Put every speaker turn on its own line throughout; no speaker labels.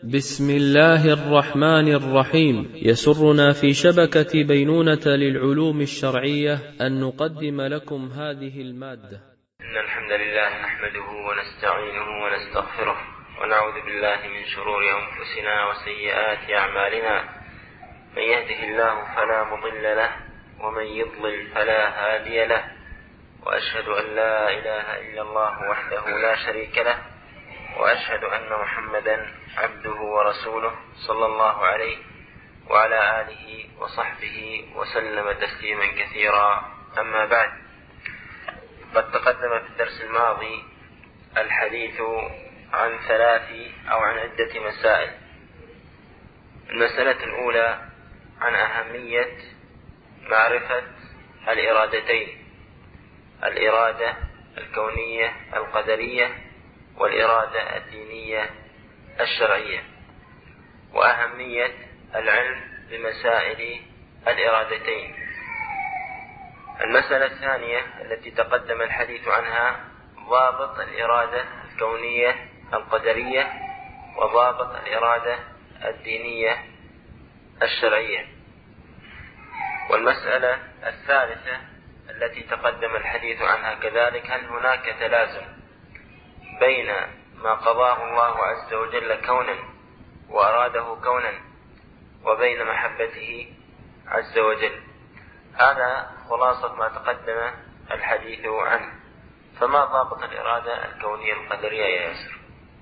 بسم الله الرحمن الرحيم. يسرنا في شبكة بينونة للعلوم الشرعية أن نقدم لكم هذه المادة.
إن الحمد لله نحمده ونستعينه ونستغفره ونعوذ بالله من شرور أنفسنا وسيئات أعمالنا. من يهده الله فلا مضل له ومن يضلل فلا هادي له، وأشهد أن لا إله إلا الله وحده لا شريك له، وأشهد أن محمدا عبده ورسوله صلى الله عليه وعلى آله وصحبه وسلم تسليما كثيرا. أما بعد، قد تقدم في الدرس الماضي الحديث عن عدة مسائل. المسألة الأولى عن أهمية معرفة الإرادتين: الإرادة الكونية القدرية والإرادة الدينية الشرعية، وأهمية العلم بمسائل الإرادتين. المسألة الثانية التي تقدم الحديث عنها ضابط الإرادة الكونية القدرية وضابط الإرادة الدينية الشرعية. والمسألة الثالثة التي تقدم الحديث عنها كذلك: هل هناك تلازم بين ما قضاه الله عز وجل كونا وأراده كونا وبين محبته عز وجل؟ هذا خلاصة ما تقدم الحديث عنه. فما ضابط الإرادة الكونية القدرية يا ياسر؟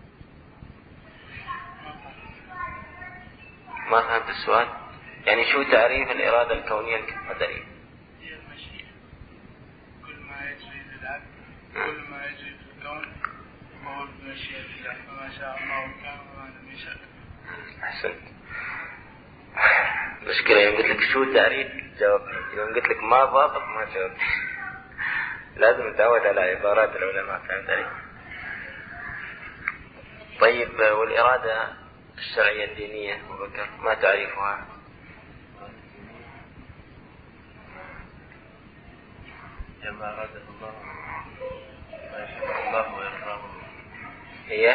ما فهمت السؤال؟ يعني شو تعريف الإرادة الكونية القدرية؟
هي المشيئة، كل ما يجري للعبد، كل ما يجري في الكون هو بمشيئة الله، فما شاء الله كان وما لم يشاء.
أحسنت. مشكلة يوم قلت لك شو تعريف جاوبني، يوم قلت لك ما ضابط ما جاوبني. لازم نتعود على عبارات العلماء، فهمت علي؟ طيب، والإرادة الشرعية الدينية أبو بكر ما تعريفها؟
ما أراده الله ما يحبه الله ويرضاه.
هي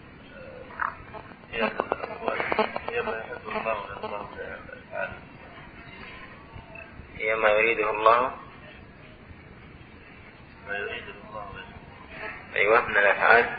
ما يحبه الله ويرضاه من الأفعال.
هي ما يريده الله أيوة من الأفعال.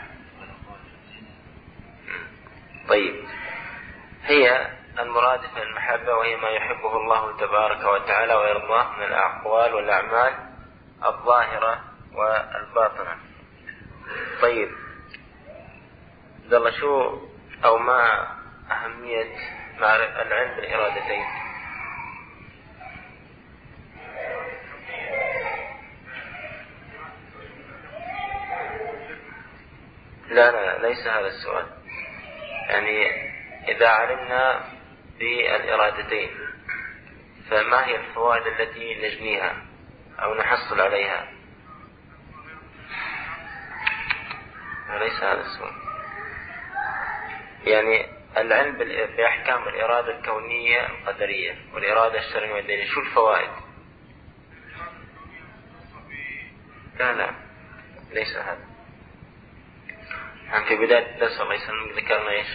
طيب، هي المرادفة للمحبة، وهي ما يحبه الله تبارك وتعالى ويرضاه من الأقوال والأعمال الظاهرة والباطنة. طيب الله، شو أو ما أهمية العلم بالإرادتين؟ لا ليس هذا السؤال. يعني إذا علمنا بالإرادتين فما هي الفوائد التي نجنيها أو نحصل عليها؟ ليس هذا السؤال. يعني العلم بأحكام الإرادة الكونية القدرية والإرادة الشرعية والدينية، شو الفوائد؟ لا ليس هذا. في بداية الدرس الله يسلمك ذكرنا إيش؟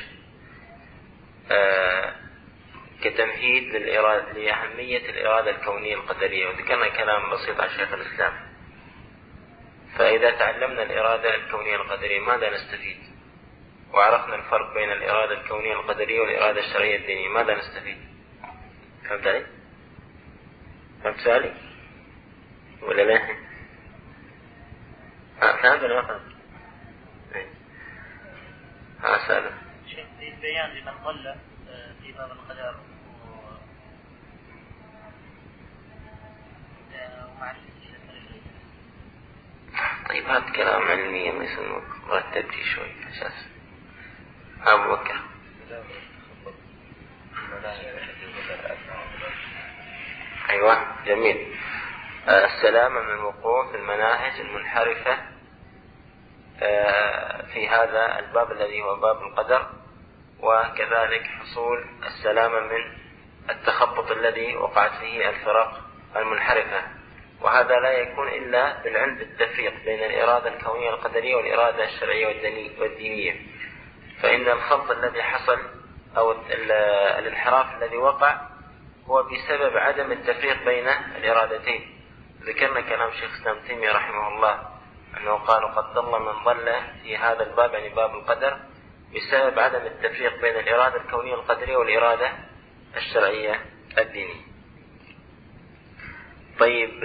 كتمهيد لأهمية الإرادة الكونية القدرية، وذكرنا كلام بسيط عن شيخ الإسلام. فإذا تعلمنا الإرادة الكونية القدرية ماذا نستفيد؟ وعرفنا الفرق بين الإرادة الكونية القدرية والإرادة الشرعية الدينية، ماذا نستفيد؟ فهمت علي؟ فهمت سؤالي؟ ولا لا؟ فهمت ولا ما فهمت؟ سأله
شيخ في بيان لمن ضل في باب القدر ومعرفة الشيء.
طيب، هذا كلام علمي ما يسمى مرتب شوي أساس. أبو بكر. أيوة، جميل. السلامة من الوقوع في المناهج المنحرفة في هذا الباب الذي هو باب القدر، وكذلك حصول السلامة من التخبط الذي وقعت فيه الفرق المنحرفة. وهذا لا يكون إلا بالعلم بالتفريق بين الإرادة الكونية القدرية والإرادة الشرعية والدينية. فإن الخلط الذي حصل أو الانحراف الذي وقع هو بسبب عدم التفريق بين الإرادتين. ذكرنا كلام شيخ الإسلام ابن تيمية رحمه الله أنه قال قد ضل من ضل في هذا الباب، يعني باب القدر، بسبب عدم التفريق بين الإرادة الكونية القدرية والإرادة الشرعية الدينية. طيب،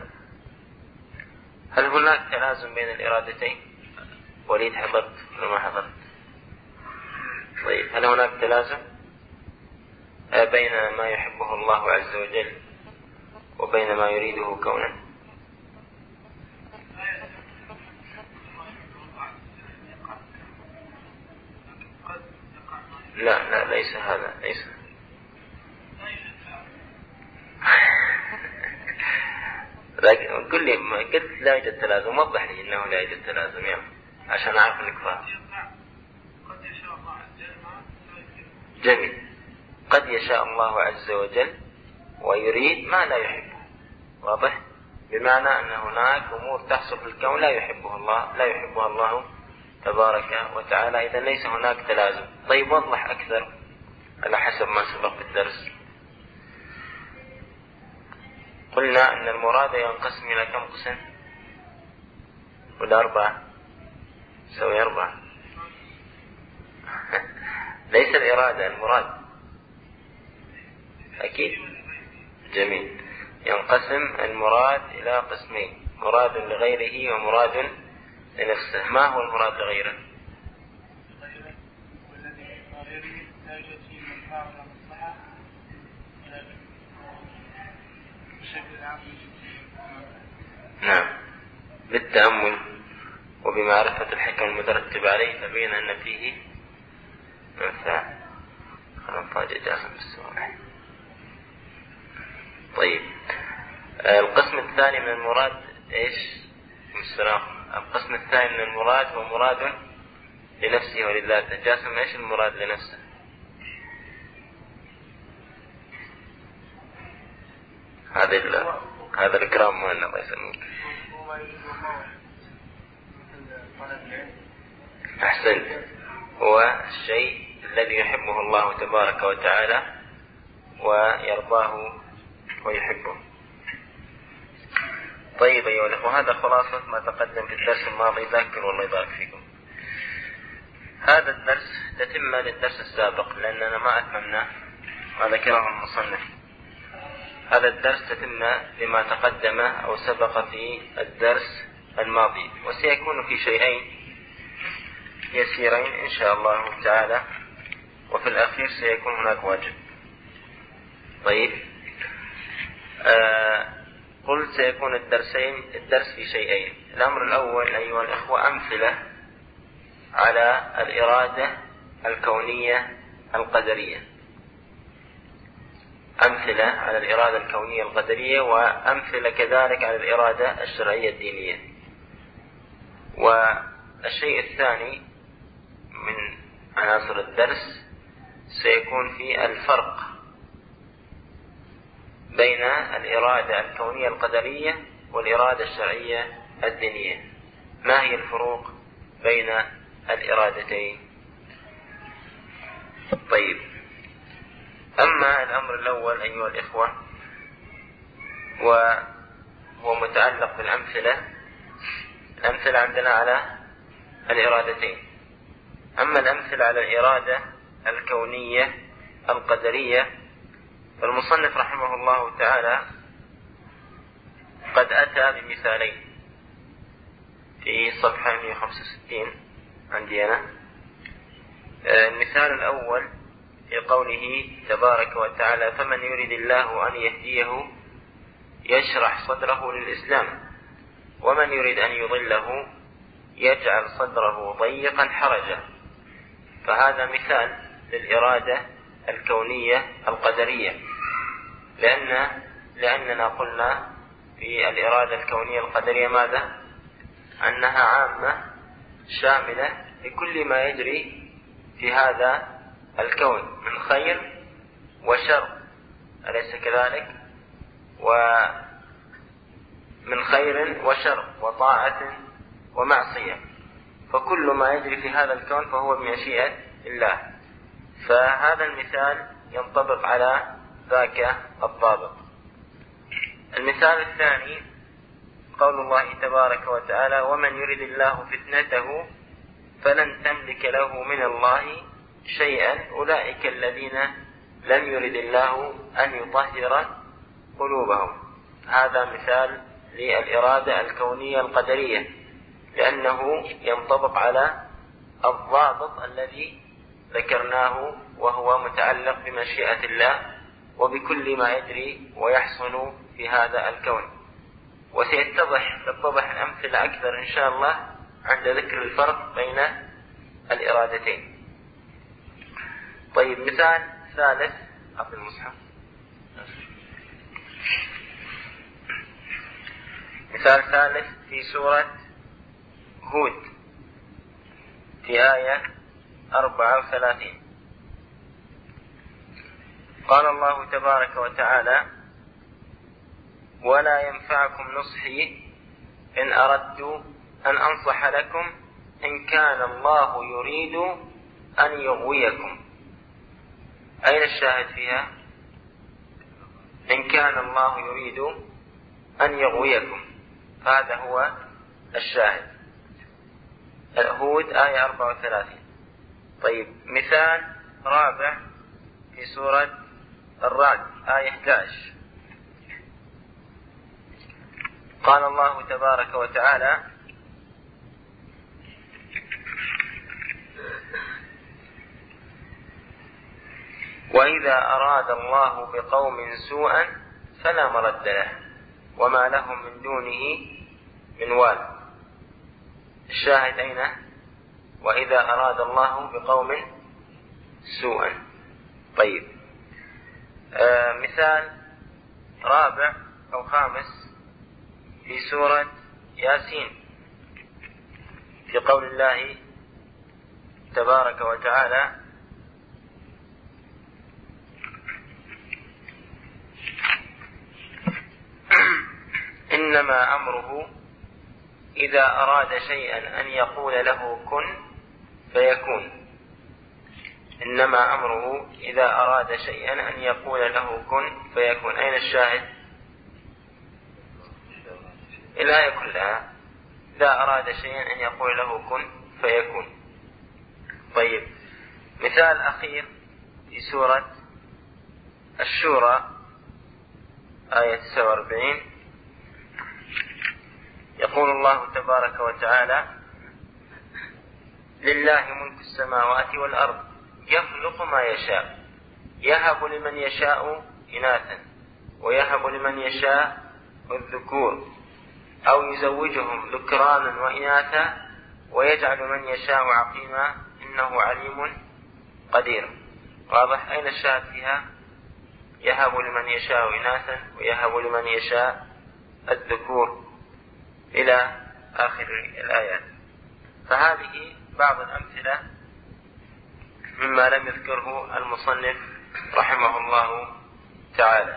هل هناك تلازم بين الإرادتين؟ وليد حضرت ولا ما حضرت؟ طيب، هل هناك تلازم بين ما يحبه الله عز وجل وبين ما يريده كونا؟ لا ليس هذا، ليس. لكن قل لي، ما قلت لا يوجد تلازم، وضح لي انه لا يوجد تلازم يعني عشان اعرف انك فاهم. جميل. قد يشاء الله عز وجل ويريد ما لا يحبه، واضح؟ بمعنى ان هناك امور تحصل في الكون لا يحبها الله تبارك وتعالى، اذا ليس هناك تلازم. طيب، وضح اكثر على حسب ما سبق في الدرس. قلنا ان المراد ينقسم الى كم قسم؟ ولا 4؟ سوي 4. ليس الإرادة، المراد. أكيد. جميل. ينقسم المراد إلى قسمين: مراد لغيره ومراد لنفسه. ما هو المراد لغيره؟ نعم، بالتأمل وبمعرفة الحكم المترتب عليه تبين أن فيه منفعة. طيب، القسم الثاني من المراد ايش؟ القسم الثاني من المراد هو مراد لنفسه ولذاته. جاسم، ايش المراد لنفسه؟ هذا الكرام مهنا، الله يسلمك. أحسنت. هو الشيء الذي يحبه الله تبارك وتعالى ويرضاه ويحبه. طيب أيها الأخوة، هذا خلاصة ما تقدم في الدرس الماضي. ذاكر والله يبارك فيكم. هذا الدرس تتم للدرس السابق، لأننا ما أتممنا ما ذكره المصنف. هذا الدرس تتم لما تقدم أو سبق في الدرس الماضي، وسيكون في شيئين يسيرين إن شاء الله تعالى، وفي الأخير سيكون هناك واجب. طيب، قلت سيكون الدرس في شيئين. الأمر الأول أيها الأخوة أمثلة على الإرادة الكونية القدرية، أمثلة على الإرادة الكونية القدرية، وأمثلة كذلك على الإرادة الشرعية الدينية. والشيء الثاني من عناصر الدرس سيكون في الفرق بين الإرادة الكونية القدرية والإرادة الشرعية الدينية. ما هي الفروق بين الإرادتين؟ طيب، أما الأمر الأول أيها الإخوة وهو متعلق بالأمثلة. الأمثلة عندنا على الإرادتين. أما الأمثلة على الإرادة الكونية القدرية فالمصنف رحمه الله تعالى قد أتى بمثالين في صفحة 165 عندي أنا. المثال الأول في قوله تبارك وتعالى: فمن يريد الله أن يهديه يشرح صدره للإسلام ومن يريد أن يضله يجعل صدره ضيقا حرجا. فهذا مثال للإرادة الكونية القدرية، لأننا قلنا في الإرادة الكونية القدرية ماذا؟ أنها عامة شاملة لكل ما يجري في هذا الكون من خير وشر، أليس كذلك؟ ومن خير وشر وطاعة ومعصية، فكل ما يجري في هذا الكون فهو بمشيئة الله. فهذا المثال ينطبق على ذاك الضابط. المثال الثاني قول الله تبارك وتعالى: ومن يرد الله فتنته فلن تملك له من الله شيئا أولئك الذين لم يرد الله أن يطهر قلوبهم. هذا مثال للإرادة الكونية القدرية، لأنه ينطبق على الضابط الذي ذكرناه، وهو متعلق بمشيئة الله وبكل ما يجري ويحصل في هذا الكون. وسيتضح الأمثلة أكثر إن شاء الله عند ذكر الفرق بين الإرادتين. طيب، مثال ثالث في المصحف. مثال ثالث في سورة هود في آية 34. قال الله تبارك وتعالى: ولا ينفعكم نصحي إن أردت أن أنصح لكم إن كان الله يريد أن يغويكم. أين الشاهد فيها؟ إن كان الله يريد أن يغويكم، هذا هو الشاهد. هود آية 34. طيب، مثال رابع في سورة الرعد آية 11. قال الله تبارك وتعالى: وإذا أراد الله بقوم سوءا فلا مرد له وما لهم من دونه من وال. الشاهد أين؟ وإذا أراد الله بقوم سوءا. طيب، مثال رابع أو خامس في سورة ياسين في قول الله تبارك وتعالى: إنما أمره إذا أراد شيئا أن يقول له كن فيكون. إنما أمره إذا أراد شيئا أن يقول له كن فيكون. أين الشاهد؟ الآية كلها: إذا أراد شيئا أن يقول له كن فيكون. طيب، مثال أخير في سورة الشورى آية 49. يقول الله تبارك وتعالى: لله ملك السماوات والأرض يخلق ما يشاء يهب لمن يشاء إناثا ويهب لمن يشاء الذكور أو يزوجهم ذكرانا وإناثا ويجعل من يشاء عقيما إنه عليم قدير. واضح؟ أين الشاهد فيها؟ يهب لمن يشاء إناثا ويهب لمن يشاء الذكور إلى آخر الآيات. فهذه بعض الأمثلة مما لم يذكره المصنف رحمه الله تعالى.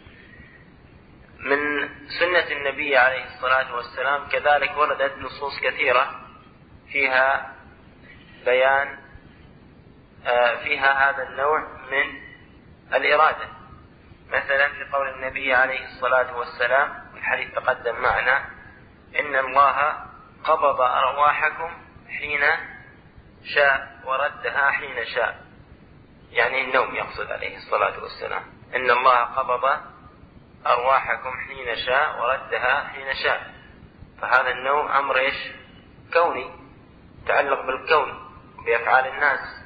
من سنة النبي عليه الصلاة والسلام كذلك وردت نصوص كثيرة فيها بيان فيها هذا النوع من الإرادة. مثلا في قول النبي عليه الصلاة والسلام، الحديث تقدم معنا: إن الله قبض أرواحكم حين شاء وردها حين شاء، يعني النوم يقصد عليه الصلاة والسلام. إن الله قبض أرواحكم حين شاء وردها حين شاء. فهذا النوم أمر إيش؟ كوني، يتعلق بالكون بأفعال الناس.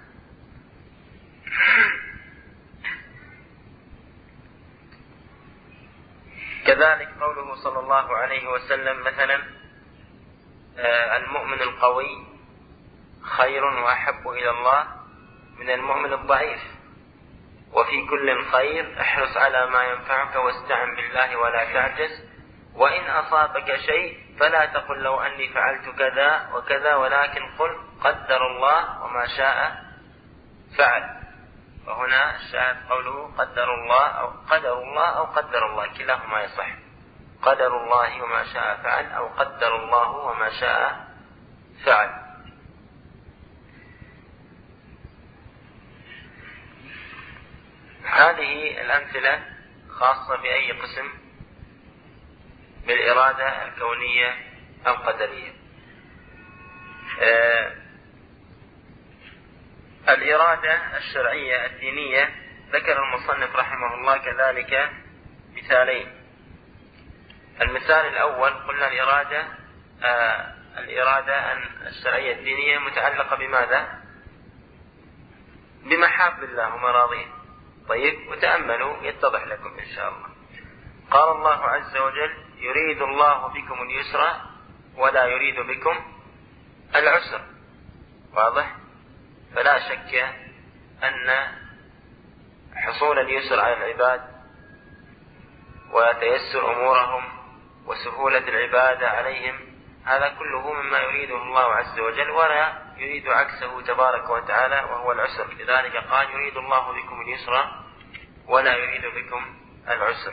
كذلك قوله صلى الله عليه وسلم مثلا: المؤمن القوي خير وأحب إلى الله من المؤمن الضعيف، وفي كل خير احرص على ما ينفعك واستعن بالله ولا تعجز، وإن أصابك شيء فلا تقل لو أني فعلت كذا وكذا ولكن قل قدر الله وما شاء فعل. وهنا الشاهد قوله قدر الله أو قدر الله أو قدر الله، كلاهما يصح. قدر الله وما شاء فعل أو قدر الله وما شاء فعل. هذه الأمثلة خاصة بأي قسم؟ بالإرادة الكونية القدرية. الإرادة الشرعية الدينية ذكر المصنف رحمه الله كذلك مثالين. المثال الأول قلنا الإرادة الشرعية الدينية متعلقة بماذا؟ بمحاب الله ومراضيه. طيب، وتأملوا يتضح لكم إن شاء الله. قال الله عز وجل: يريد الله بكم اليسر ولا يريد بكم العسر. واضح؟ فلا شك أن حصول اليسر على العباد وتيسر أمورهم وسهولة العبادة عليهم هذا كله مما يريده الله عز وجل، ولا يريد عكسه تبارك وتعالى وهو العسر. لذلك قال: يريد الله بكم اليسر ولا يريد بكم العسر.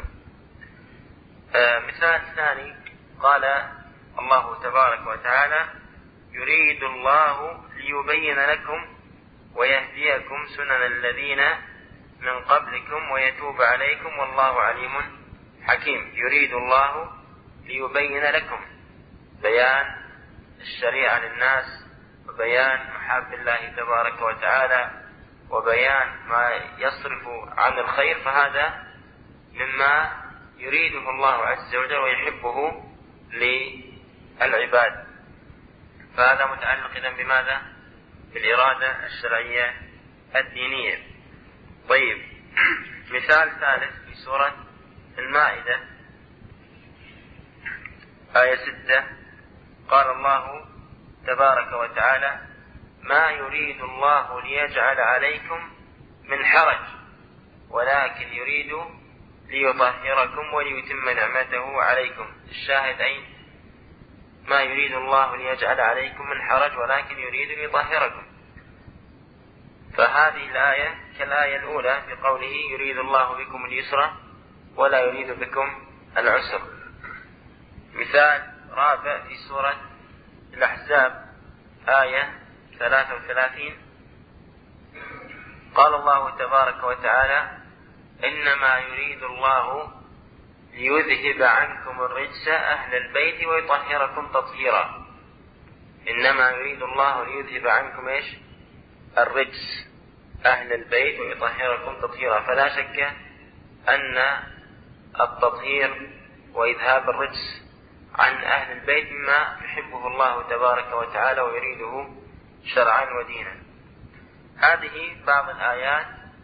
مثال ثاني قال الله تبارك وتعالى: يريد الله ليبين لكم ويهديكم سنن الذين من قبلكم ويتوب عليكم والله عليم حكيم. يريد الله ليبين لكم، بيان الشريعة للناس وبيان محاب الله تبارك وتعالى وبيان ما يصرف عن الخير، فهذا مما يريده الله عز وجل ويحبه للعباد. فهذا متعلق إذن بماذا؟ بالإرادة الشرعية الدينية. طيب، مثال ثالث في سورة المائدة آية 6 قال الله تبارك وتعالى: ما يريد الله ليجعل عليكم من حرج ولكن يريد ليطهركم وليتم نعمته عليكم. الشاهد أين؟ ما يريد الله ليجعل عليكم من حرج ولكن يريد ليطهركم. فهذه الآية كالآية الأولى في قوله: يريد الله بكم اليسر ولا يريد بكم العسر. مثال رابع في سورة الأحزاب آية 33 قال الله تبارك وتعالى: إنما يريد الله ليذهب عنكم الرجس أهل البيت ويطهركم تطهيرا. إنما يريد الله ليذهب عنكم إيش؟ الرجس أهل البيت ويطهركم تطهيرا. فلا شك أن التطهير وإذهاب الرجس عن أهل البيت مما يحبه الله تبارك وتعالى ويريده شرعا ودينا. هذه بعض الآيات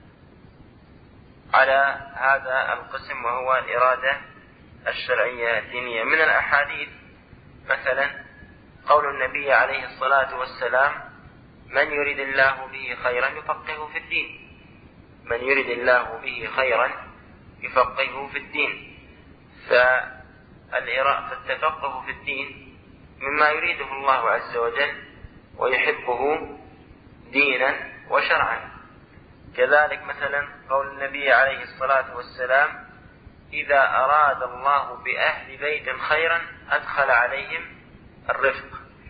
على هذا القسم وهو الإرادة الشرعية الدينية. من الأحاديث مثلا قول النبي عليه الصلاة والسلام: من يريد الله به خيرا يفقهه في الدين. من يريد الله به خيرا يفقهه في الدين. فالتفقه في الدين مما يريده الله عز وجل ويحبه دينا وشرعا. كذلك مثلا قول النبي عليه الصلاة والسلام: إذا أراد الله بأهل بيت خيرا أدخل عليهم الرفق.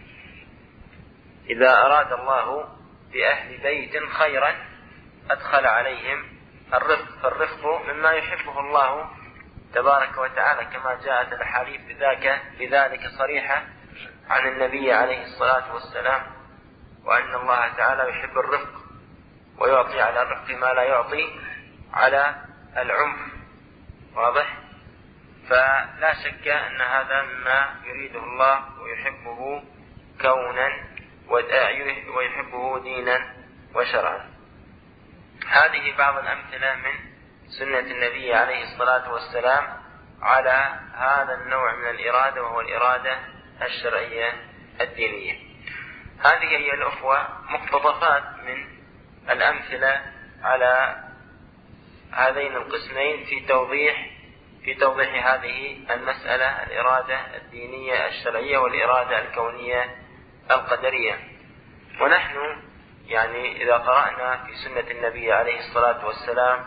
إذا أراد الله بأهل بيت خيرا أدخل عليهم الرفق. فالرفق مما يحبه الله تبارك وتعالى كما جاءت الأحاديث بذلك صريحة عن النبي عليه الصلاة والسلام، وأن الله تعالى يحب الرفق ويعطي على الرفق ما لا يعطي على العنف. واضح؟ فلا شك أن هذا مما يريده الله ويحبه كونا ويحبه دينا وشرعا. هذه بعض الأمثلة من سنة النبي عليه الصلاة والسلام على هذا النوع من الإرادة وهو الإرادة الشرعية الدينية. هذه هي الأخوة مقتطفات من الأمثلة على هذين القسمين في توضيح هذه المسألة: الإرادة الدينية الشرعية والإرادة الكونية القدرية. ونحن يعني إذا قرأنا في سنة النبي عليه الصلاة والسلام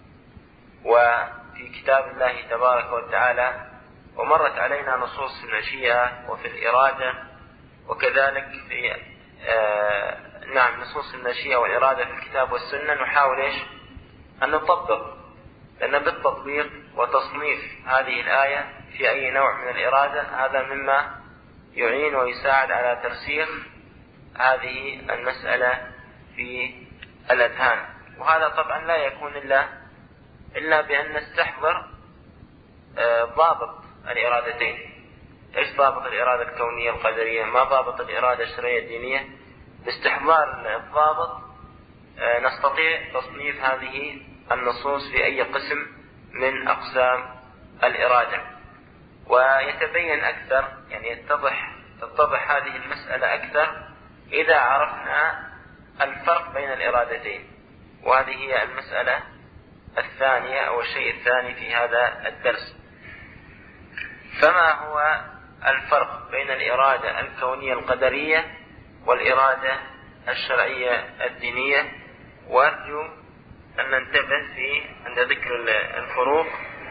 وفي كتاب الله تبارك وتعالى ومرت علينا نصوص في المشيئة وفي الإرادة وكذلك في نصوص المشيئة والإرادة في الكتاب والسنة، نحاول أن نطبق، لأن بالتطبيق وتصنيف هذه الآية في أي نوع من الإرادة هذا مما يعين ويساعد على ترسيخ هذه المسألة في الأذهان. وهذا طبعا لا يكون إلا بأن نستحضر ضابط الإرادتين. إيش ضابط الإرادة الكونية القدرية؟ ما ضابط الإرادة الشرعية الدينية؟ باستحضار الضابط نستطيع تصنيف هذه النصوص في أي قسم من أقسام الإرادة، ويتبين أكثر، يعني تتضح هذه المسألة أكثر إذا عرفنا الفرق بين الإرادتين. وهذه هي المسألة الثانية أو الشيء الثاني في هذا الدرس. فما هو الفرق بين الإرادة الكونية القدرية والإرادة الشرعية الدينية؟ وأرجو أن ننتبه عند ذكر الفروق،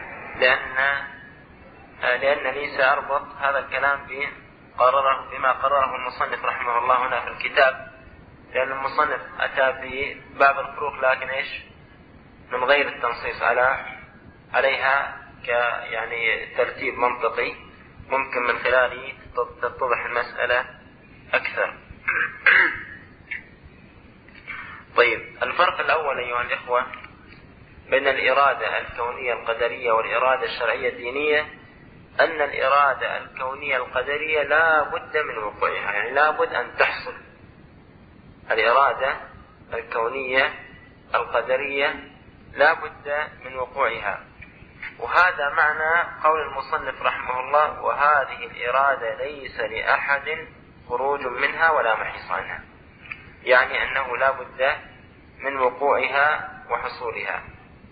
لأنني سأربط هذا الكلام بما قرره المصنف رحمه الله هنا في الكتاب، لأن المصنف أتى بباب الفروق لكن من غير التنصيص عليها يعني ترتيب منطقي ممكن من خلاله تتضح المسألة أكثر. طيب، الفرق الأول أيها الإخوة بين الإرادة الكونية القدرية والإرادة الشرعية الدينية أن الإرادة الكونية القدرية لا بد من وقوعها، يعني لا بد أن تحصل. الإرادة الكونية القدرية لا بد من وقوعها، وهذا معنى قول المصنف رحمه الله: وهذه الإرادة ليس لأحد خروج منها ولا محيص عنها، يعني أنه لا بد من وقوعها وحصولها.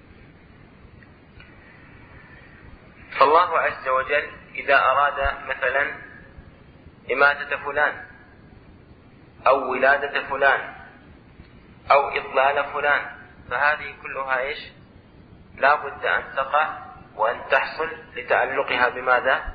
فالله عز وجل إذا أراد مثلا إماتة فلان أو ولادة فلان أو إضلال فلان، فهذه كلها لا بد أن تقع وأن تحصل لتعلقها بماذا؟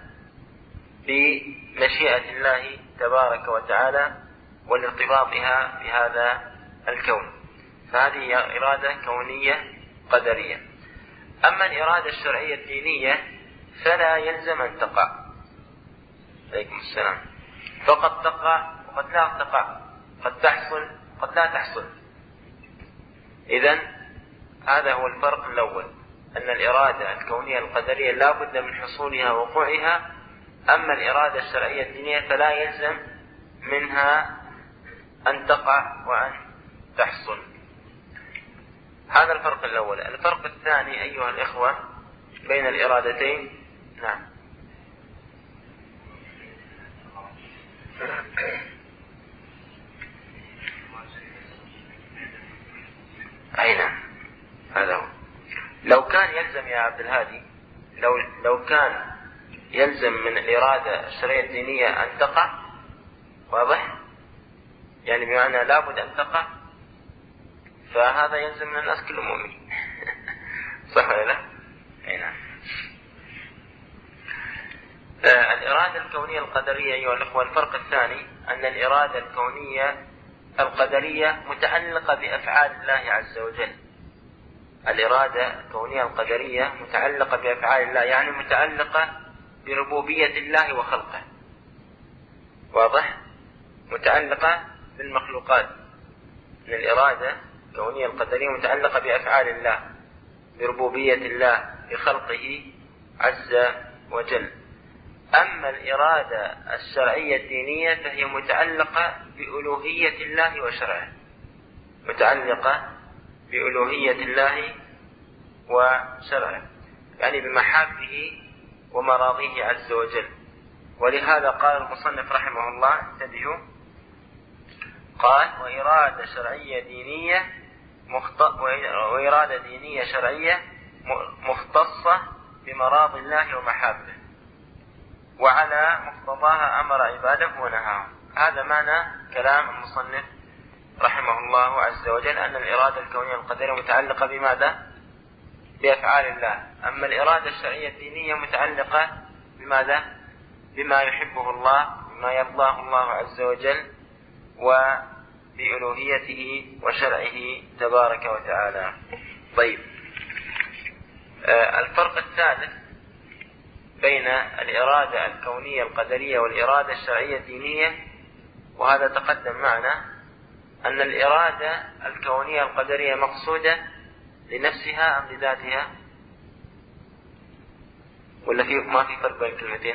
بمشيئة الله تبارك وتعالى والارتباطها بهذا الكون. فهذه إرادة كونية قدرية. أما الإرادة الشرعية الدينية فلا يلزم أن تقع. عليكم السلام. فقد تقع وقد لا تقع، قد تحصل قد لا تحصل. إذن هذا هو الفرق الأول، أن الإرادة الكونية القدرية لا بد من حصولها ووقوعها، أما الإرادة الشرعية الدينية فلا يلزم منها أن تقع وأن تحصل. هذا الفرق الأول. الفرق الثاني أيها الإخوة بين الإرادتين، نعم، أي نعم، هذا هو. لو كان يلزم يا عبد الهادي، لو كان يلزم من الإرادة الشرعية الدينية أن تقع، واضح؟ يعني بمعنى لابد أن تقع، فهذا يلزم من الناس كلهم مؤمنين. صح ولا لا؟ أي نعم. الإرادة الكونية القدرية أيها الأخوة، الفرق الثاني أن الإرادة الكونية القدرية متعلقة بأفعال الله عز وجل. الإرادة الكونية القدرية متعلقة بأفعال الله، يعني متعلقة بربوبية الله وخلقه، واضح؟ متعلقة بالمخلوقات. من الإرادة الكونية القدرية متعلقة بأفعال الله، بربوبية الله، بخلقه عز وجل. أما الإرادة الشرعية الدينية فهي متعلقة بألوهية الله وشرعه، متعلقة بألوهية الله وشرعه، يعني بمحابه ومراضيه عز وجل. ولهذا قال المصنف رحمه الله، انتبهوا، قال: وإرادة شرعية دينية وإرادة دينية شرعية مختصة بمراضي الله ومحابه، وعلى مقتضاها أمر عباده ونهاهم. هذا معنى كلام المصنف رحمه الله عز وجل، أن الإرادة الكونية القدرية متعلقة بماذا؟ بأفعال الله. أما الإرادة الشرعية الدينية متعلقة بماذا؟ بما يحبه الله، بما يرضاه الله عز وجل، وبألوهيته وشرعه تبارك وتعالى. طيب، الفرق الثالث بين الإرادة الكونية القدرية والإرادة الشرعية الدينية، وهذا تقدم معنا، أن الإرادة الكونية القدرية مقصودة لنفسها أم لذاتها؟ ولا ما في فرق بين الكلمتين؟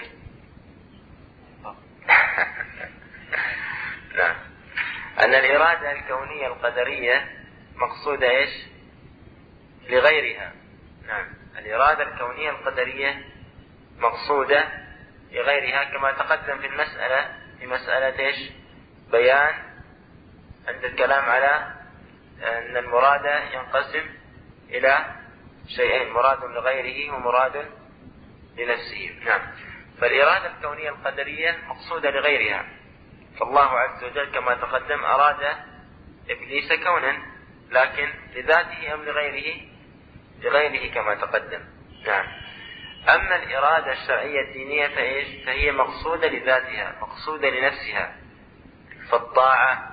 نعم، أن الإرادة الكونية القدرية مقصودة إيش؟ لغيرها. نعم، الإرادة الكونية القدرية مقصودة لغيرها، كما تقدم في المسألة، في مسألة إيش؟ بيان عند الكلام على أن المراد ينقسم إلى شيئين، مراد لغيره ومراد لنفسه. نعم، فالإرادة الكونية القدرية مقصودة لغيرها، فالله عز وجل كما تقدم أراد إبليس كونا، لكن لذاته أم لغيره؟ لغيره كما تقدم. نعم، أما الإرادة الشرعية الدينية فهي مقصودة لذاتها، مقصودة لنفسها، فالطاعة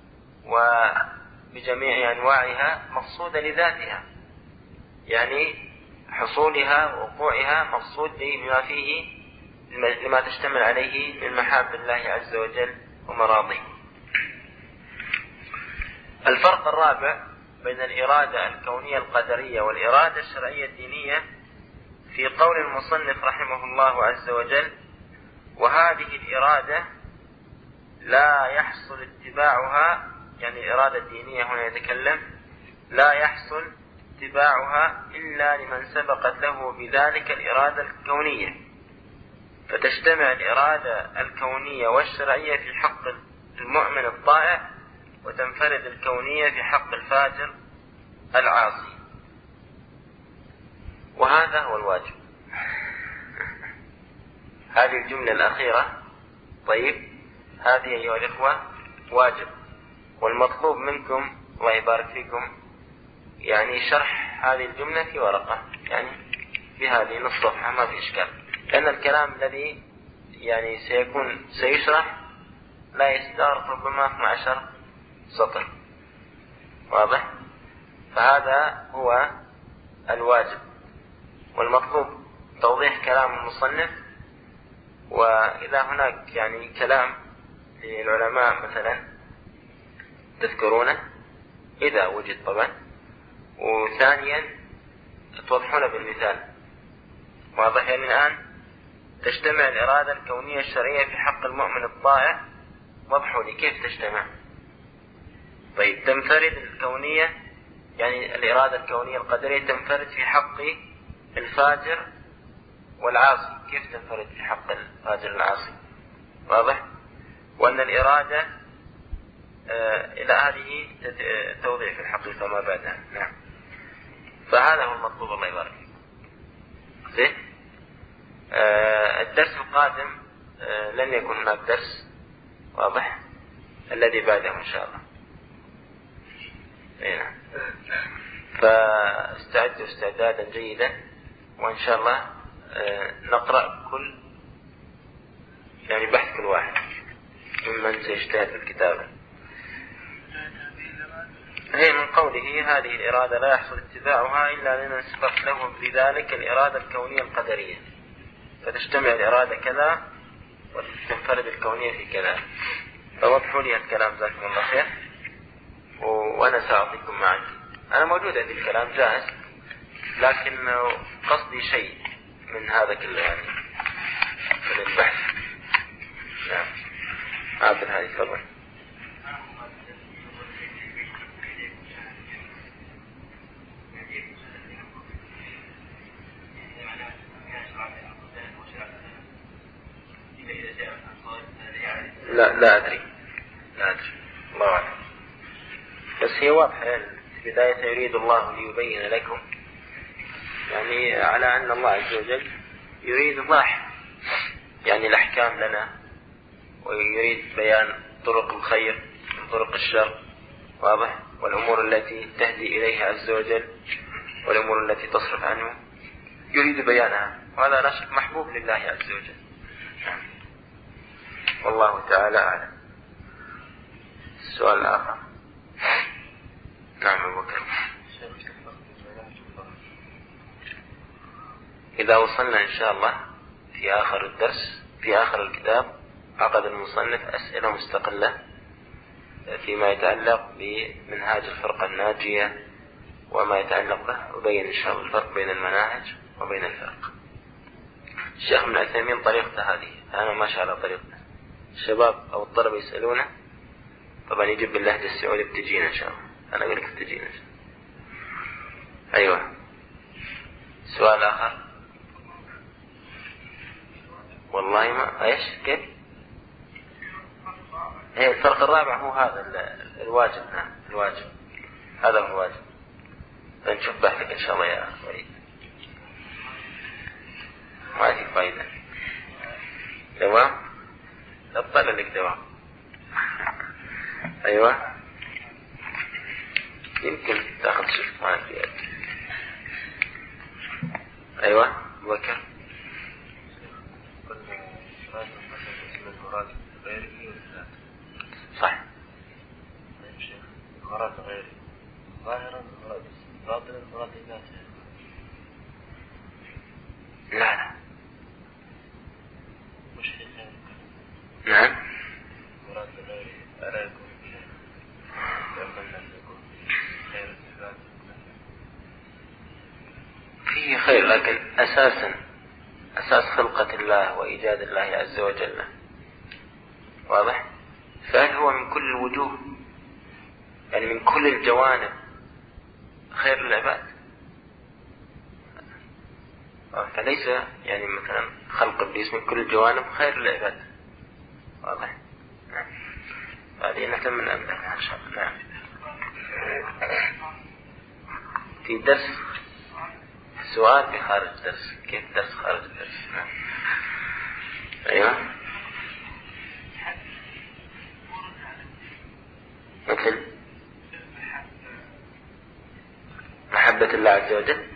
وبجميع أنواعها مقصودة لذاتها، يعني حصولها ووقوعها مقصود لما فيه، لما تشتمل عليه من محاب الله عز وجل ومراضيه. الفرق الرابع بين الإرادة الكونية القدرية والإرادة الشرعية الدينية في قول المصنف رحمه الله عز وجل: وهذه الإرادة لا يحصل اتباعها، يعني الإرادة الدينية هنا يتكلم، لا يحصل اتباعها إلا لمن سبقت له بذلك الإرادة الكونية، فتجتمع الإرادة الكونية والشرعية في حق المؤمن الطائع، وتنفرد الكونية في حق الفاجر العاصي، وهذا هو الواجب. هذه الجملة الأخيرة، طيب، هذه أيها الإخوة واجب، والمطلوب منكم الله يبارك فيكم يعني شرح هذه الجملة في ورقة، يعني بهذه نص صفحة، ما في إشكال، لأن الكلام الذي يعني سيشرح لا يستغرق ربما 12 سطر، واضح؟ فهذا هو الواجب، والمطلوب توضيح كلام المصنف، وإذا هناك يعني كلام للعلماء مثلا تذكرونه إذا وجد طبعا، وثانيا توضحونه بالمثال، واضح؟ يعني الآن تجتمع الإرادة الكونية الشرعية في حق المؤمن الطائع، وضحوا لي كيف تجتمع. طيب، تنفرد الكونية، يعني الإرادة الكونية القدرية تنفرد في حق الفاجر والعاصي، كيف تنفرد في حق الفاجر العاصي؟ واضح؟ وأن الإرادة إلى هذه توضيح في الحقيقة ما بعدها. نعم، فهذا هو المطلوب، الله يبارك فيك. الدرس القادم لن يكون هناك درس، واضح؟ الذي بعده إن شاء الله. نعم، فاستعدوا استعدادا جيدا، وإن شاء الله نقرأ يعني بحث كل واحد ممن سيجتهد في الكتابة. هي من قوله: هذه الإرادة لا يحصل اتباعها إلا لمن سبق له بذلك الإرادة الكونية القدرية، فتجتمع الإرادة كذا وتنفرد الكونية في كذا. فوضحوا لي الكلام جزاكم الله خير، وأنا سأعطيكم معي. أنا موجود عندي الكلام جاهز، لكن قصدي شيء من هذا كله، يعني من البحث. نعم، عبد الهادي تفضل. لا أدري الله أعلم، بس هي واضحة يعني في بداية: يريد الله ليبين لكم، يعني على أن الله عز وجل يريد إيضاح يعني الأحكام لنا، ويريد بيان طرق الخير وطرق الشر، واضح؟ والأمور التي تهدي إليها عز وجل والأمور التي تصرف عنه يريد بيانها، وهذا لا شك محبوب لله عز وجل. والله تعالى أعلم. السؤال الآخر. نعم أبو بكر. إذا وصلنا إن شاء الله في آخر الدرس في آخر الكتاب عقد المصنف أسئلة مستقلة فيما يتعلق بمنهاج الفرقة الناجية وما يتعلق به، وبين إن شاء الله الفرق بين المناهج وبين الفرق. الشيخ ابن عثيمين طريقته هذه، أنا ماشي على طريقته. الشباب أو الطلبة يسألونه، طبعا يجيب باللهجة السعودية بتجينا إن شاء الله، أنا أقول لك بتجينا إن شاء الله. أيوة، سؤال آخر. والله ما إيش كيف؟ إيه الفرق الرابع هو هذا الواجب. نعم الواجب، هذا هو الواجب. نشوف بحثك إن شاء الله يا وليد، ما في فايدة. دوام أبطل لك دوام. أيوة يمكن تأخذ شفت معك في يد. أيوة بكر. صح.
مراد غيري ظاهرا مراد باطنا مراد الناس.
لا
مش خير.
نعم
مراد غيري أراكم لما الناس يكون خير الصفات
فيه خير، لكن أساس خلقة الله وإيجاد الله عز وجل. واضح؟ فهل هو من كل الوجوه، يعني من كل الجوانب خير للعباد؟ فليس يعني مثلا خلق إبليس من كل الجوانب خير للعباد. واضح؟ هذه نتم من أمرها إن شاء الله. نعم. في درس سؤال في خارج الدرس، كيف درس خارج الدرس؟ نعم. أيوة مثل محبة الله عز وجل.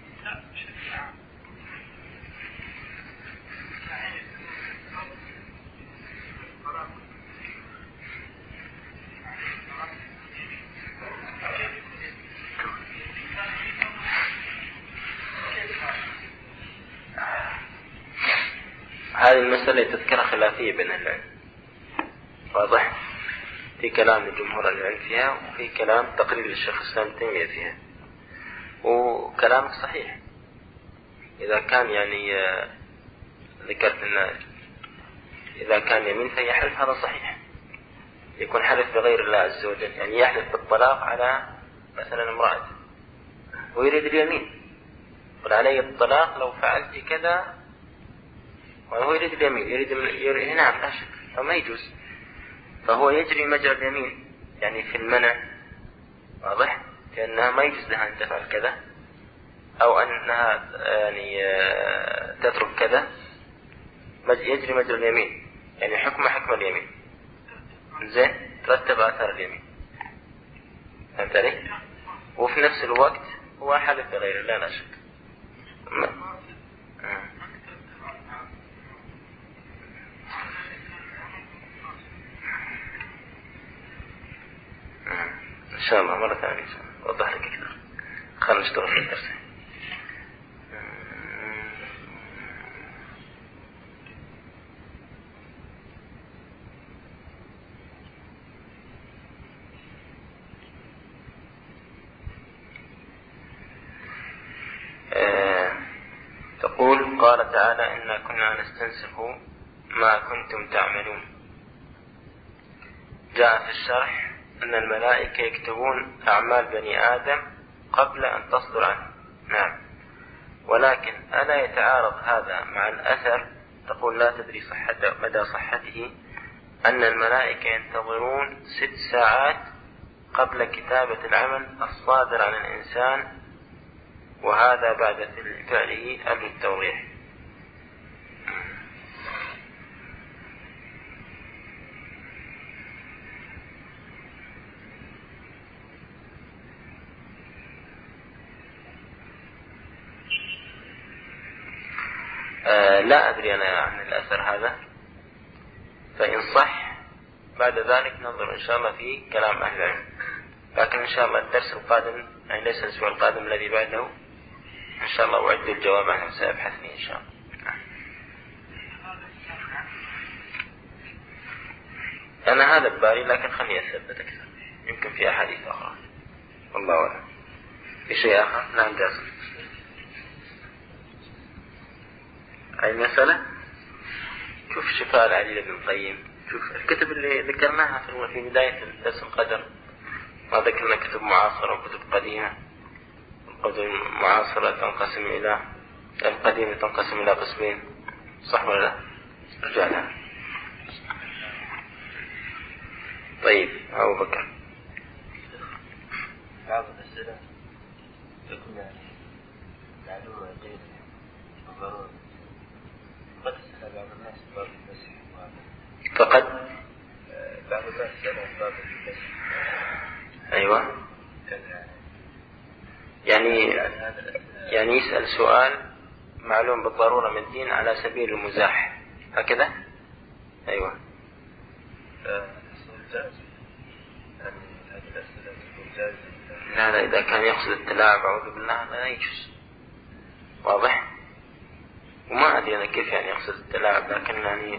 هذه المسألة تذكرها خلافية بين العلم. واضح؟ في كلام لجمهور العلم فيها، وفي كلام تقرير للشيخ الإسلام ابن تيمية فيها، وكلامك صحيح. إذا كان يعني ذكرت أن إذا كان يمين فيحلف، هذا صحيح، يكون حلف بغير الله عز وجل، يعني يحلف بالطلاق على مثلا امرأة ويريد اليمين، يقول علي الطلاق لو فعلت كذا، وهو يريد اليمين، يريد نعم لا شك، فما يجوز. فهو يجري مجرى اليمين يعني في المنع. واضح؟ لأنها ما يجوز لها أن تفعل كذا، أو أنها يعني تترك كذا، يجري مجرى اليمين، يعني حكم اليمين. زين، ترتب آثار اليمين. فهمت علي؟ وفي نفس الوقت هو حلف بغير الله لا شك. إن شاء الله مرة ثانية إن شاء الله أوضح لك أكثر. خلنا نشتغل في الدرس. تقول قال تعالى إنا كنا نستنسخ ما كنتم تعملون. جاء في الشرح أن الملائكة يكتبون أعمال بني آدم قبل أن تصدر عنه. نعم، ولكن ألا يتعارض هذا مع الأثر؟ تقول لا تدري مدى صحته، أن الملائكة ينتظرون 6 ساعات قبل كتابة العمل الصادر عن الإنسان، وهذا بعد فعله قبل التوضيح. لا أدري أنا عن الأثر هذا، فإن صح بعد ذلك ننظر إن شاء الله في كلام أهل العلم. لكن إن شاء الله الدرس القادم، يعني ليس الأسبوع القادم الذي بعده، إن شاء الله وعد الجواب عنه سأبحث فيه إن شاء الله. أنا هذا ببالي لكن خليني أثبت أكثر، يمكن في أحاديث أخرى والله أعلم. في شيء آخر؟ نعم جاسم. أي مسألة؟ شوف شفاء العليل بن القيم، شوف الكتب اللي ذكرناها في بداية الدرس القدر، ما ذكرنا كتب معاصرة وكتب قديمة. الكتب المعاصرة تنقسم إلى القديمة تنقسم إلى قسمين، صح ولا لا؟ رجع لها. طيب أبو بكر.
بعض الأسئلة تكون يعني معلومة جيدة وضرورة، قد تسأل بعض الناس باب المسيح
فقد
بعض الناس يسألون باب المسيح.
أيوة، يعني يسأل سؤال معلوم بالضرورة من الدين على سبيل المزاح هكذا. أيوة. لا إذا كان يقصد التلاعب أعوذ بالله لا يجوز، واضح. وما أدري أنا كيف يعني يقصد التلاعب، لكن يعني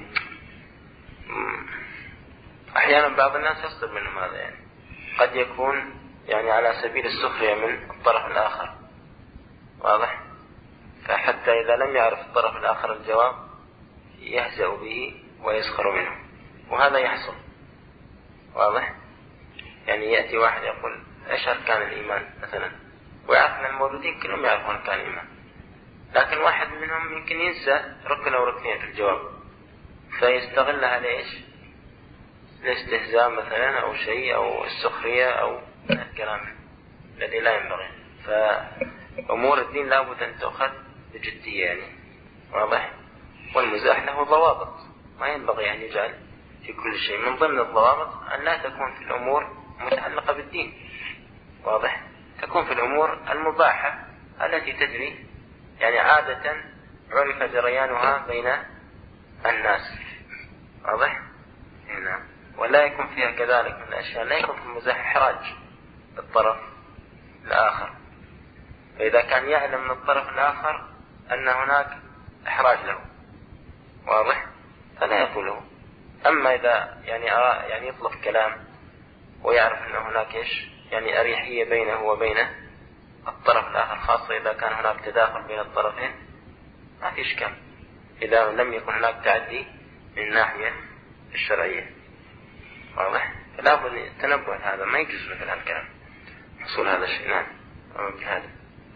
أحيانا بعض الناس يصدر منهم هذا، يعني قد يكون يعني على سبيل السخرية من الطرف الآخر، واضح. فحتى إذا لم يعرف الطرف الآخر الجواب يهزأ به ويسخر منه، وهذا يحصل، واضح. يعني يأتي واحد يقول إيش أركان الإيمان مثلا، ويعرف أن الموجودين كلهم يعرفون أركان الإيمان، لكن واحد منهم يمكن ينسى ركن أو ركنين في الجواب، فيستغلها لإيش؟ الاستهزاء مثلا أو شيء، أو السخرية، أو الكلام الذي لا ينبغي. فأمور الدين لابد أن تأخذ بجدية، يعني واضح. والمزاح له ضوابط، ما ينبغي أن يجعل في كل شيء. من ضمن الضوابط أن لا تكون في الأمور متعلقة بالدين، واضح. تكون في الأمور المباحة التي تجري، يعني عادة عرف جريانها بين الناس، واضح. نعم. ولا يكون فيها كذلك من الأشياء، لا يكون في المزاح إحراج الطرف الآخر، فإذا كان يعلم من الطرف الآخر أن هناك إحراج له، واضح، فلا يقوله. أما إذا يعني يطلق كلام ويعرف أن هناك يعني أريحية بينه وبين الطرف الآخر، خاصة إذا كان هناك تداخل بين الطرفين، ما في إشكال إذا لم يكن هناك تعدي من الناحية الشرعية، واضح. فلا بد من التنبه، هذا ما يجوز مثل هالكلام حصول هذا الشيء. نعم. هذا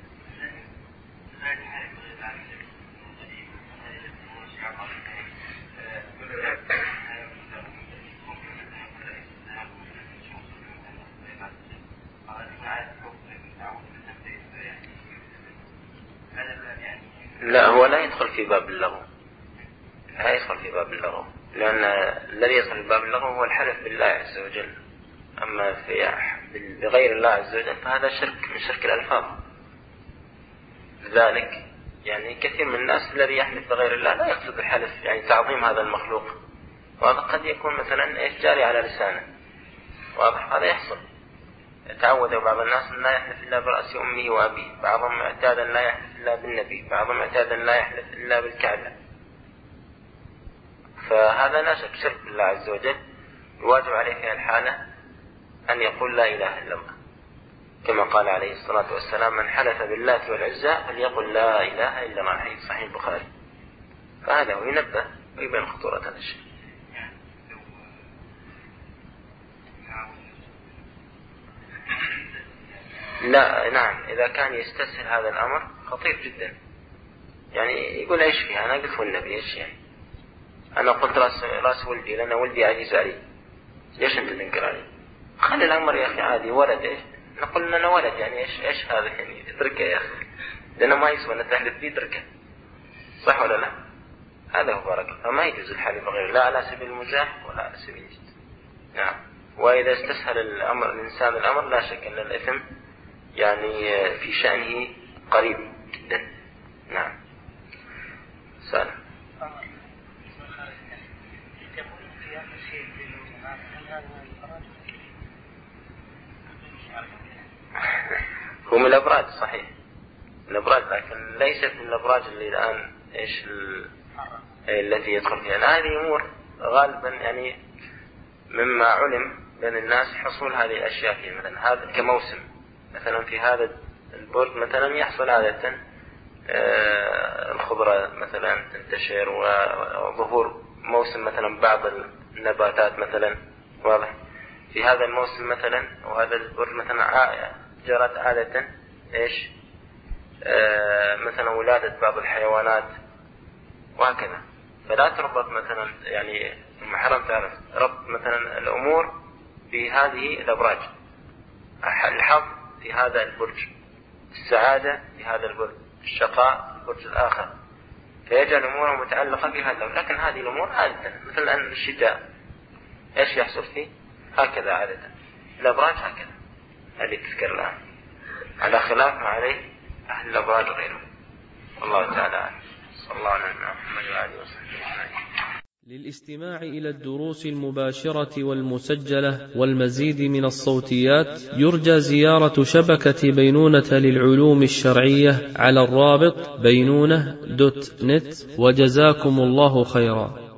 لا، هو لا يدخل في باب اللغو، لا يدخل في باب اللغو، لأن الذي يدخل في باب اللغو هو الحلف بالله عز وجل. أما بغير الله عز وجل فهذا شرك من شرك الألفاظ. لذلك يعني كثير من الناس الذي يحلف بغير الله لا يقصد الحلف يعني تعظيم هذا المخلوق، وهذا قد يكون مثلا جاري على لسانه، واضح. هذا يحصل. تعود بعض الناس أن لا يحلف إلا برأس أمه وأبيه، بعضهم معتادا لا يحلف إلا بالنبي، بعضهم معتادا لا يحلف إلا بالكعبة. فهذا لا شك شرك بالله عز وجل، الواجب عليه في الحالة أن يقول لا إله إلا الله، كما قال عليه الصلاة والسلام: من حلف باللات والعزى فليقل لا إله إلا الله، حديث صحيح البخاري. فهذا هو ينبه ويبين خطورة هذا الشيء. لا، نعم، إذا كان يستسهل هذا الأمر خطير جدا. يعني يقول إيش فيها، أنا قلت والنبي إيش يعني، أنا قلت راس ولدي لأن ولدي عزيز علي، ليش أنت تنكر علي؟ خلي الأمر يا أخي عادي، ولد إيش، نقول لنا ولد، يعني إيش هذا يعني، اتركه يا أخي، لأنه ما يسوى أن تحلف فيه، اتركه، صح ولا لا؟ هذا هو بارك. فما يجوز الحلف بغير، لا على سبيل المزاح ولا على سبيل الجد. نعم. وإذا استسهل الإنسان الأمر لا شك أن الإثم يعني في شأنه قريب جدا. نعم. سلام. هو من الأبراد صحيح، الأبراج، لكن ليست من الأبراج اللي الآن إيش التي يدخل فيها. هذه أمور غالبا يعني مما علم بين الناس حصول هذه الأشياء فيه. مثلا هذا كموسم، مثلا في هذا البرج مثلا يحصل عادة الخضرة مثلا تنتشر، وظهور موسم مثلا بعض النباتات مثلا واضح في هذا الموسم مثلا، وهذا البرج مثلا جرت عادة إيش مثلا ولادة بعض الحيوانات وهكذا. فلا تربط مثلا يعني المحرم تعرف ربط مثلا الأمور في هذه الأبراج، الحظ في هذا البرج، السعادة في هذا البرج، الشقاء في البرج الآخر، فيجعل أموره متعلقة بهذا. لكن هذه الأمور عادة مثل أن الشتاء إيش يحصل فيه هكذا عادة، الأبراج هكذا هذه تذكر الآن، على خلاف ما عليه أهل الأبراج غيره. والله تعالى صلى الله عليه محمد وآله وصحبه أجمعين.
للاستماع إلى الدروس المباشرة والمسجلة والمزيد من الصوتيات يرجى زيارة شبكة بينونة للعلوم الشرعية على الرابط بينونة.net. وجزاكم الله خيرا.